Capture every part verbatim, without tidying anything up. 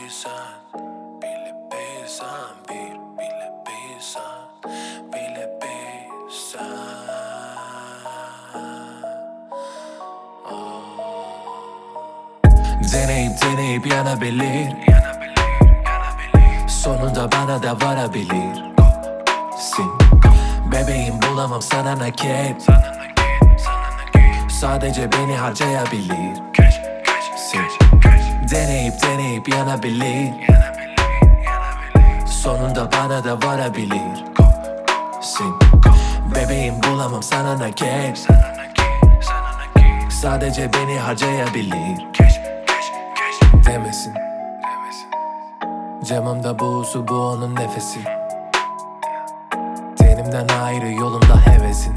bilsen, bile bilsen, bir bile bilsen, bile bilsen. Deneyip deneyip yanabilir, sonunda bana da varabilir. Bebeğim bulamam sana nakit, sadece beni harcayabilir. Deneyip deneyip yanabilir, sonunda bana da varabilir. Bebeğim bulamam sana nakit, sadece beni harcayabilir. Demesin, camımda bu su, bu onun nefesi. Tenimden ayrı yolumda hevesin.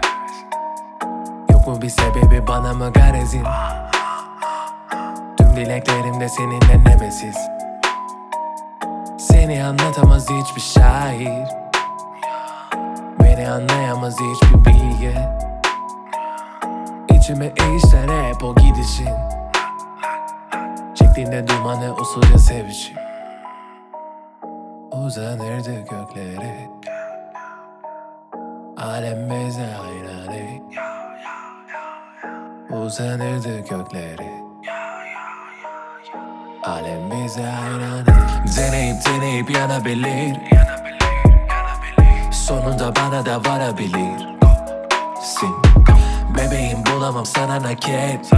Yok mu bir sebebi, bana mı garezin? Tüm dileklerimde seninle nemesis. Seni anlatamaz hiçbir şair, beni anlayamaz hiçbir bilge. İçime işler hep o gidişin, çektiğinde dumanı usulca sevişim. Uzanırdı göklere, alem bize hayranı. Uzanırdı göklere, alem bize hayranı. Deneyip deneyip yanabilir, sonunda bana da varabilir. Bebeğim bulamam sana nakit,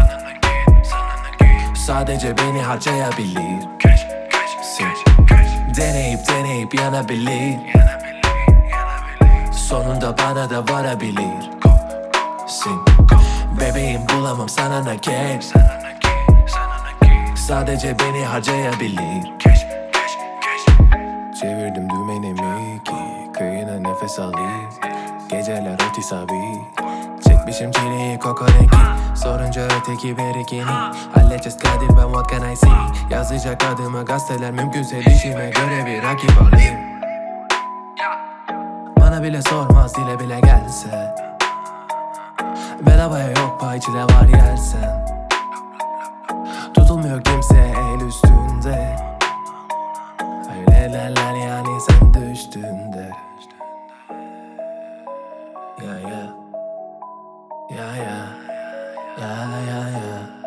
sadece beni harcayabilir. Deneyip deneyip yanabilir, sonunda bana da varabilir. Bebeğim bulamam sana nakit, sadece beni harcayabilir. Çevirdim dümenimi ki kıyına nefes alayım. Geceler otisabi, çekmişim çileyi kokoneki. Sorunca öteki berikini halledeceğiz Kadir, ben what can I see? Yazacak adımı gazeteler, mümkünse dişime göre bir rakip alayım. Bana bile sormaz, dile bile gelse. Bedavaya yok, payçı var yersen. Tutulmuyor kimse el üstünde, öyle derler yani sen düştüğünde. Ya ya, ya ya, ya ya ya.